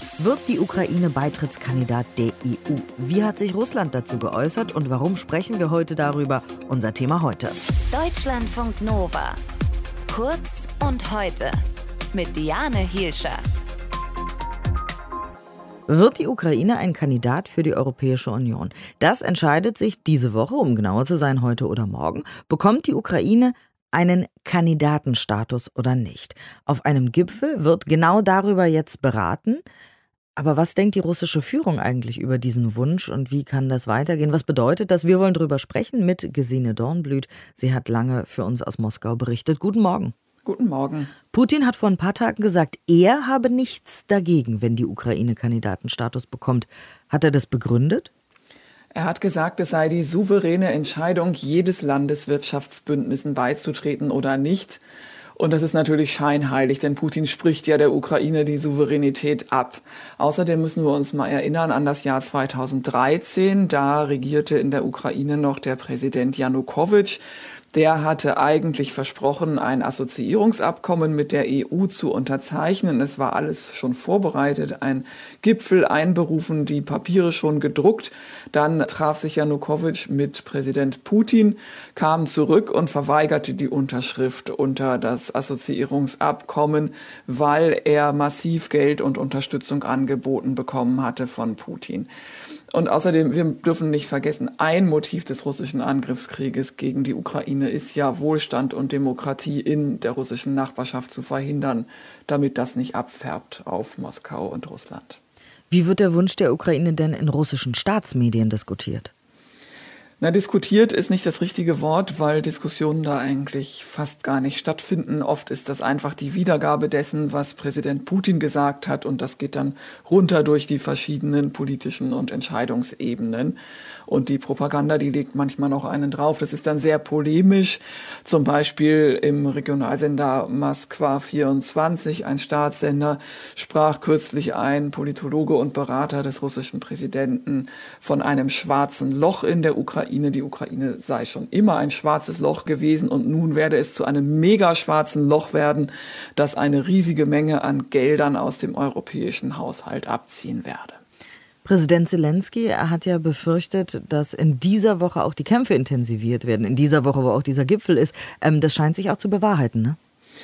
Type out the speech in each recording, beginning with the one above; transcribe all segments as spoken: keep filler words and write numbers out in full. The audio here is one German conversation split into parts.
Wird die Ukraine Beitrittskandidat der E U? Wie hat sich Russland dazu geäußert und warum sprechen wir heute darüber? Unser Thema heute. Deutschlandfunk Nova. Kurz und heute mit Diane Hielscher. Wird die Ukraine ein Kandidat für die Europäische Union? Das entscheidet sich diese Woche, um genauer zu sein, heute oder morgen. Bekommt die Ukraine einen Kandidatenstatus oder nicht? Auf einem Gipfel wird genau darüber jetzt beraten. Aber was denkt die russische Führung eigentlich über diesen Wunsch und wie kann das weitergehen? Was bedeutet das? Wir wollen darüber sprechen mit Gesine Dornblüt. Sie hat lange für uns aus Moskau berichtet. Guten Morgen. Guten Morgen. Putin hat vor ein paar Tagen gesagt, er habe nichts dagegen, wenn die Ukraine Kandidatenstatus bekommt. Hat er das begründet? Er hat gesagt, es sei die souveräne Entscheidung jedes Landes, Wirtschaftsbündnissen beizutreten oder nicht. Und das ist natürlich scheinheilig, denn Putin spricht ja der Ukraine die Souveränität ab. Außerdem müssen wir uns mal erinnern an das Jahr zweitausenddreizehn. Da regierte in der Ukraine noch der Präsident Janukowitsch. Der hatte eigentlich versprochen, ein Assoziierungsabkommen mit der E U zu unterzeichnen. Es war alles schon vorbereitet, ein Gipfel einberufen, die Papiere schon gedruckt. Dann traf sich Janukowitsch mit Präsident Putin, kam zurück und verweigerte die Unterschrift unter das Assoziierungsabkommen, weil er massiv Geld und Unterstützung angeboten bekommen hatte von Putin. Und außerdem, wir dürfen nicht vergessen, ein Motiv des russischen Angriffskrieges gegen die Ukraine ist ja, Wohlstand und Demokratie in der russischen Nachbarschaft zu verhindern, damit das nicht abfärbt auf Moskau und Russland. Wie wird der Wunsch der Ukraine denn in russischen Staatsmedien diskutiert? Na, diskutiert ist nicht das richtige Wort, weil Diskussionen da eigentlich fast gar nicht stattfinden. Oft ist das einfach die Wiedergabe dessen, was Präsident Putin gesagt hat, und das geht dann runter durch die verschiedenen politischen und Entscheidungsebenen. Und die Propaganda, die legt manchmal noch einen drauf. Das ist dann sehr polemisch. Zum Beispiel im Regionalsender Moskwa vierundzwanzig, ein Staatssender, sprach kürzlich ein Politologe und Berater des russischen Präsidenten von einem schwarzen Loch in der Ukraine. Die Ukraine sei schon immer ein schwarzes Loch gewesen und nun werde es zu einem mega schwarzen Loch werden, das eine riesige Menge an Geldern aus dem europäischen Haushalt abziehen werde. Präsident Zelensky, er hat ja befürchtet, dass in dieser Woche auch die Kämpfe intensiviert werden. In dieser Woche, wo auch dieser Gipfel ist. Ähm, das scheint sich auch zu bewahrheiten, ne?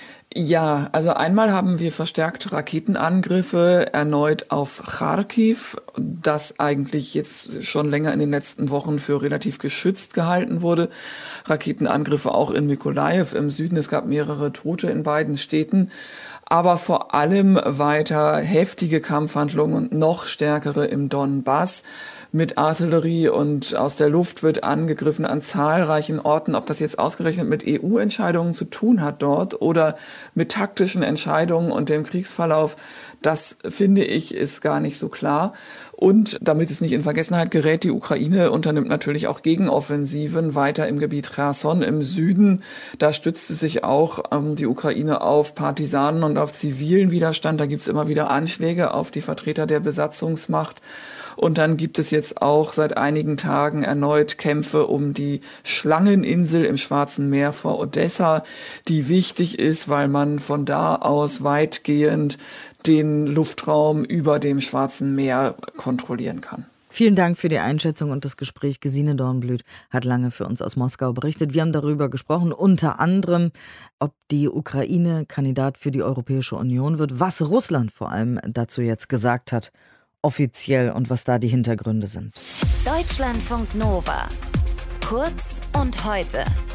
Ja, also einmal haben wir verstärkte Raketenangriffe erneut auf Charkiw, das eigentlich jetzt schon länger in den letzten Wochen für relativ geschützt gehalten wurde. Raketenangriffe auch in Mykolajiw im Süden. Es gab mehrere Tote in beiden Städten. Aber vor allem weiter heftige Kampfhandlungen und noch stärkere im Donbass. Mit Artillerie und aus der Luft wird angegriffen an zahlreichen Orten. Ob das jetzt ausgerechnet mit E U-Entscheidungen zu tun hat dort oder mit taktischen Entscheidungen und dem Kriegsverlauf, das finde ich, ist gar nicht so klar. Und damit es nicht in Vergessenheit gerät, die Ukraine unternimmt natürlich auch Gegenoffensiven weiter im Gebiet Cherson im Süden. Da stützt sich auch ähm, die Ukraine auf Partisanen und auf zivilen Widerstand. Da gibt's immer wieder Anschläge auf die Vertreter der Besatzungsmacht. Und dann gibt es jetzt auch seit einigen Tagen erneut Kämpfe um die Schlangeninsel im Schwarzen Meer vor Odessa, die wichtig ist, weil man von da aus weitgehend den Luftraum über dem Schwarzen Meer kontrollieren kann. Vielen Dank für die Einschätzung und das Gespräch. Gesine Dornblüt hat lange für uns aus Moskau berichtet. Wir haben darüber gesprochen, unter anderem, ob die Ukraine Kandidat für die Europäische Union wird, was Russland vor allem dazu jetzt gesagt hat, offiziell, und was da die Hintergründe sind. Deutschlandfunk Nova. Kurz und heute.